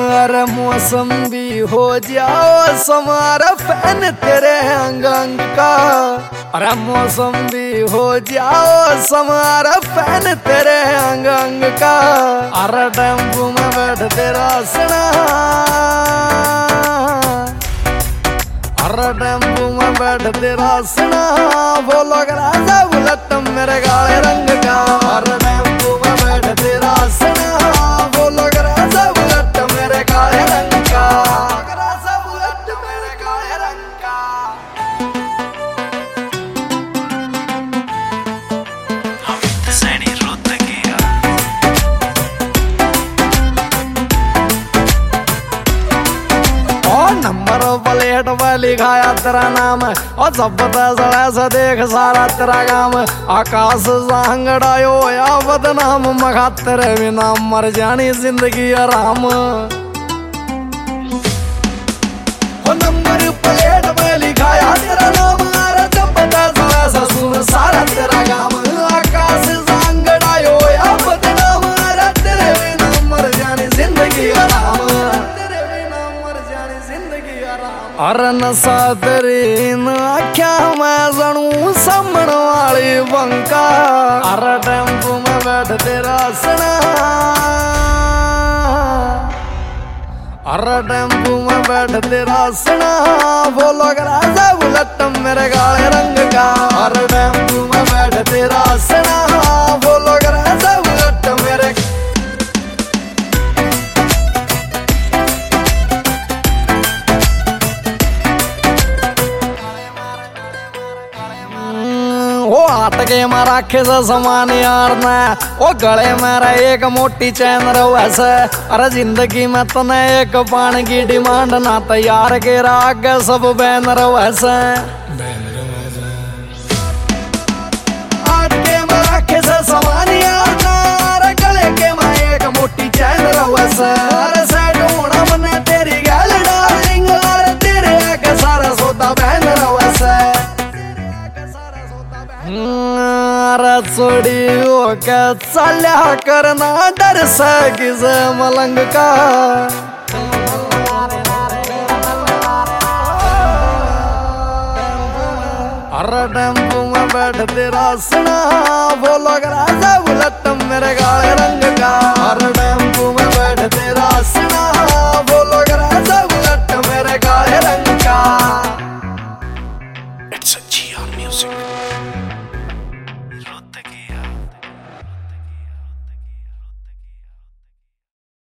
अरे मौसम भी हो जाओ समारा फैन तेरे अंग अंग का। अरे मौसम भी हो जाओ समारा फैन तेरे अंग अंग का। अरे टेम्पू में बैठ तेरा सना, अरे टेम्पू में बैठ तेरा सना, बोलो राजा बुलेट मेरे काले रंग का। अरे टेम्पू में बैठ तेरा सना, बोलो राजा बुलेट मेरे काले रंग का। राजा बुलेट मेरे काले रंग का। नंबर प्लेट पे लिखाया तेरा नाम, और सब सड़ा से देख सारा तेरा काम। आकाश सांगड़ायो या बदनाम, मखा तेरे बिना मर जानी जिंदगी आराम। नंबर प्लेट पे लिखाया तेरा नाम, अरे सब सड़ा से सुन सारा तेरा काम। आकाश सांगड़ायो या बदनाम, अरे तेरे बिना मर जानी जिंदगी आराम। अरे नशा तेरी आख्या मैं जनू समण वाली बंका। अरे टेम्पू में बैठ तेरा सना, अरे टेम्पू में बैठ तेरा सना, बोलो राजा बुलेट मेरे काले रंग का। अरे टेम्पू में बैठ तेरा सना, बोलो राजा बुलेट मेरे। ओ हाथ के मारा से समान यार ना, ओ गले मेरा एक मोटी चैन वैसे। अरे जिंदगी में तने एक पान की डिमांड ना, तैयार के राग सब बैनर वैसे। हाथ के मारा से समान यार ना, अरे गले के में एक मोटी चैन वैसे। अरे सेट होना मने तेरी गल डार्लिंग, अरे तेरे आगे सारा सौदा बैनर वैसे। रसोड़ी होके चल्या करना डर से किस मलंग का। अरे टेम्पू में बैठ तेरा सना, बोलो राजा बुलेट मेरे काले रंग का। अरे टेम्पू में बैठ तेरा सना, बोलो राजा बुलेट मेरे काले रंग का। It's a GR Music.